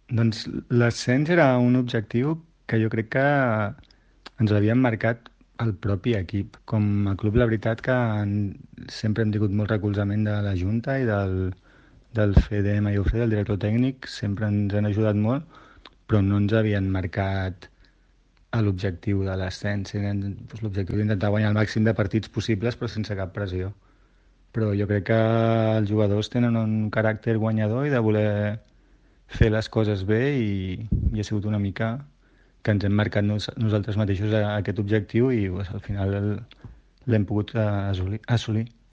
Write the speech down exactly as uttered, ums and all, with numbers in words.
Doncs l'ascens era un objectiu que jo crec que ens l'havien marcat el propi equip. Com a club, la veritat que en, sempre hem tingut molt recolzament de la Junta i del, del C D M i U C, del director tècnic, sempre ens han ajudat molt, però no ens havien marcat a l'objectiu de l'ascens. Eren, doncs, l'objectiu d'intentar guanyar el màxim de partits possibles, però sense cap pressió. Però jo crec que els jugadors tenen un caràcter guanyador i de voler fer les coses bé i, i ha sigut una mica que ens hem marcat nos, nosaltres mateixos a, a aquest objectiu i pues, al final l'hem pogut eh, assolir, assolir.